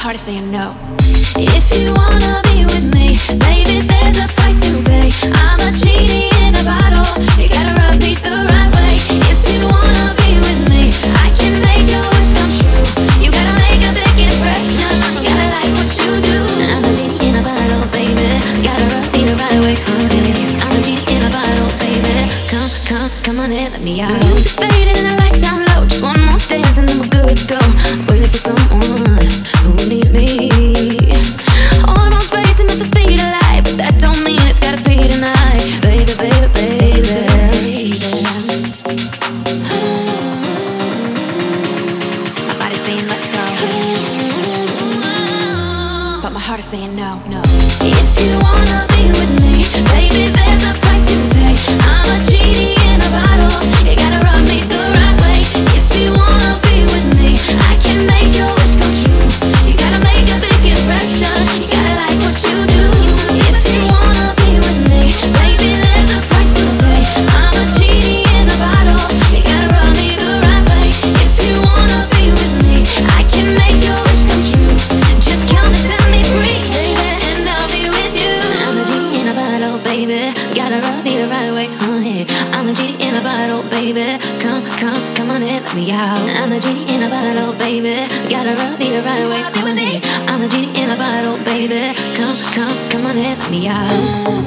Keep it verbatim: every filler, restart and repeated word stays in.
heart is saying no. If you wanna be with me, baby, there's a price to pay. I'm a genie in a bottle, you gotta rub me the right way. If you wanna be with me, I can make your wish come true. You gotta make a big impression, gotta like what you do. I'm a genie in a bottle, baby, gotta rub me the right way, honey. I'm a genie in a bottle, baby, come, come, come on in, let me out. Music's fading and the lights down low, just one more dance and then we're good to go. Waiting for someone who needs me. Almost racing at the speed of light, but that don't mean it's gotta be tonight. Baby, baby, baby, baby. My body's saying let's go, but my heart is saying no, no. If you wanna be with me, baby, there's a price to pay. I'm a genie in a bottle, you gotta rub me the right way. If you wanna be with me, I can make your wish come true. You gotta make a big impression, you gotta like what you do. If you wanna be with me, baby, there's a price to pay. I'm a genie in a bottle, you gotta rub me the right way. If you wanna be with me, I can make your wish come true. Just come and set me free, baby, and I'll be with you. I'm a genie in a bottle, baby, gotta rub me the right way, honey. I'm a genie in a bottle, baby, come, come, come on in, let me out. I'm a genie in a bottle, baby, gotta rub me the right way, honey. I'm a genie in a bottle, baby, come, come, come on in, let me out.